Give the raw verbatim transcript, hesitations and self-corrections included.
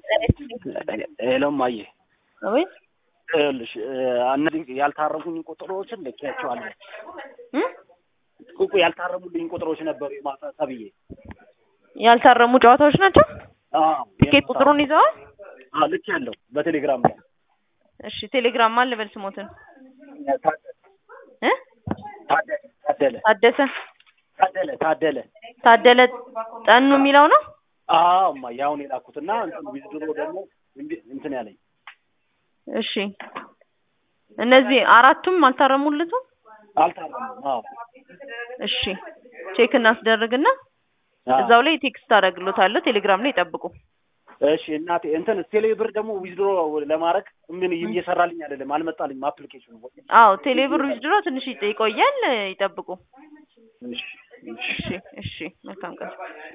ሄሎ ማየ ወይ እልሽ እነዚህ ያልታረሙኝ ቁጥሮችን ልኬያቸዋለሁ እ ቁቁ ያልታረሙልኝ ቁጥሮች ነበሩ ማታ ተብዬ ያልታረሙ ጨዋታዎች ናቸው። አዎ ትኬት ቁጥሩን ይዘዋል። አዎ ልኬያለሁ በቴሌግራም ላይ። እሺ ቴሌግራም ማን ልበል ስሞትን እ ታደለ ታደሰ ታደለ ታደለ ታደለ ጠኑ የሚለው ነው። አዎ ማ ያውን የላኩትና እንትን ቢዝድሮ ደግሞ እንትን ያለኝ እሺ እነዚህ አራቱም አልታረሙልትም አልታረሙም። አዎ እሺ ቼክ እናስደርግና እዛው ላይ ቴክስት አደርግሎታለሁ ቴሌግራም ላይ ይጠብቁ። እሺ እናቴ እንትን ቴሌብር ደግሞ ዊዝድሮ ለማድረግ ምን እየሰራልኝ አይደለም፣ አልመጣልኝም አፕሊኬሽኑ። አዎ ቴሌብር ዊዝድሮ ትንሽ ይቆያል፣ ይጠብቁ። እሺ እሺ እሺ መልካም ቀን።